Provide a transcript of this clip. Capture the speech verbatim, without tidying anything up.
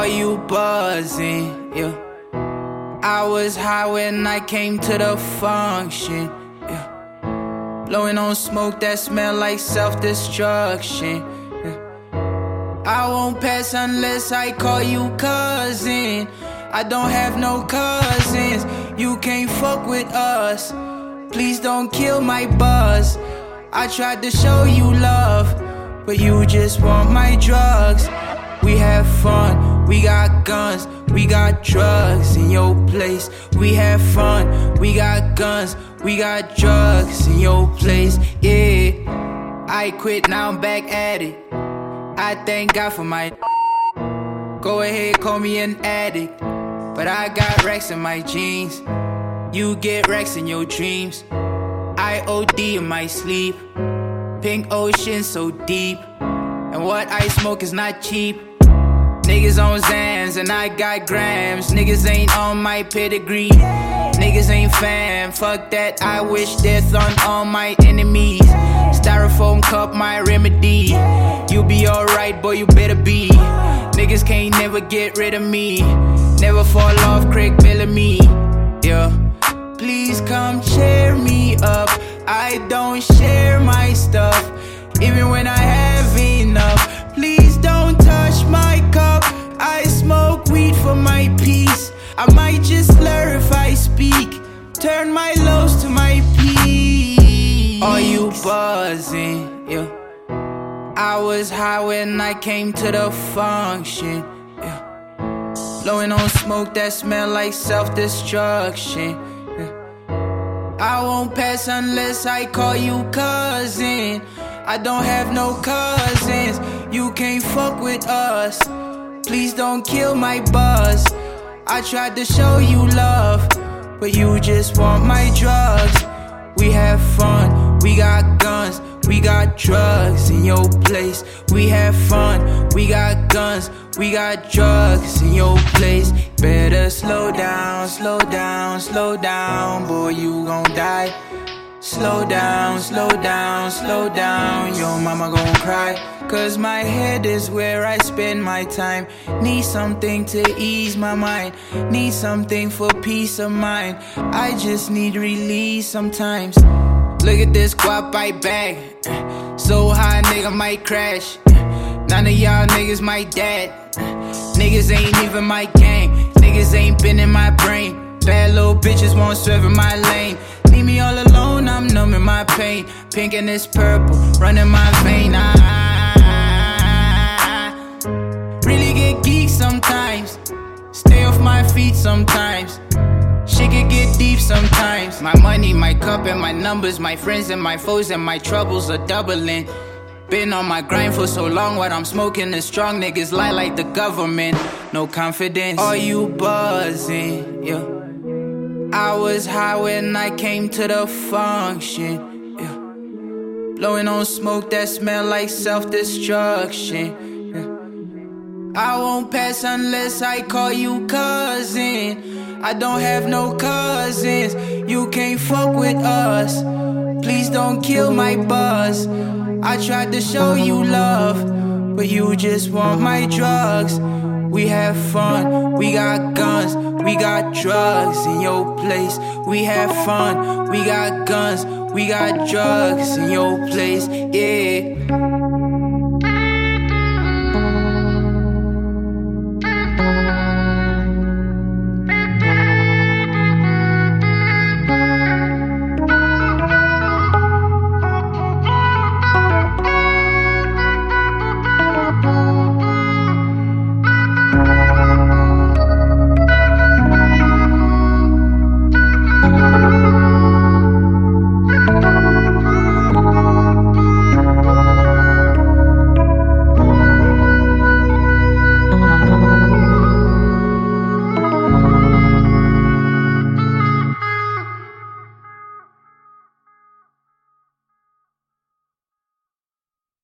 Are you buzzing? Yeah. I was high when I came to the function. Yeah. Blowing on smoke that smell like self-destruction. Yeah. I won't pass unless I call you cousin. I don't have no cousins. You can't fuck with us. Please don't kill my buzz. I tried to show you love, but you just want my drugs. We have fun, we got guns, we got drugs in your place. We have fun, we got guns, we got drugs in your place. Yeah, I quit, now I'm back at it. I thank God for my. Go ahead, call me an addict, but I got racks in my jeans. You get racks in your dreams. I O D in my sleep. Pink ocean so deep, and what I smoke is not cheap. Niggas on Zans and I got grams. Niggas ain't on my pedigree. Niggas ain't fam, fuck that. I wish death on all my enemies. Styrofoam cup my remedy. You be alright, boy, you better be. Niggas can't never get rid of me. Never fall off, Craig Bellamy. Yeah. Please come cheer me up. I don't share my stuff, even when I have enough. Please don't touch my cup. I smoke weed for my peace. I might just slur if I speak. Turn my lows to my peaks. Are you buzzing? Yeah. I was high when I came to the function. Yeah. Blowing on smoke that smell like self-destruction. I won't pass unless I call you cousin. I don't have no cousins. You can't fuck with us. Please don't kill my buzz. I tried to show you love, but you just want my drugs. We have fun, we got guns, we got drugs in your place. We have fun, we got guns, we got drugs in your place. Better slow down, slow down, slow down, boy, you gon' die. Slow down, slow down, slow down, your mama gon' cry. Cause my head is where I spend my time. Need something to ease my mind. Need something for peace of mind. I just need release sometimes. Look at this guap I bag. So high, nigga might crash. None of y'all niggas my dad. Niggas ain't even my gang. Niggas ain't been in my brain. Bad little bitches won't serve in my lane. Leave me all alone, I'm numbing my pain. Pink and it's purple, running my vein. I, I, I really get geek sometimes. Stay off my feet sometimes. Shit can get deep sometimes. My money, my cup and my numbers. My friends and my foes and my troubles are doubling. Been on my grind for so long, what I'm smoking is strong. Niggas lie like the government, no confidence. Are you buzzing? Yeah. I was high when I came to the function. Yeah. Blowing on smoke that smell like self-destruction. Yeah. I won't pass unless I call you cousin. I don't have no cousins. You can't fuck with us. Please don't kill my buzz. I tried to show you love, but you just want my drugs. We have fun, we got guns, we got drugs in your place. We have fun, we got guns, we got drugs in your place, yeah.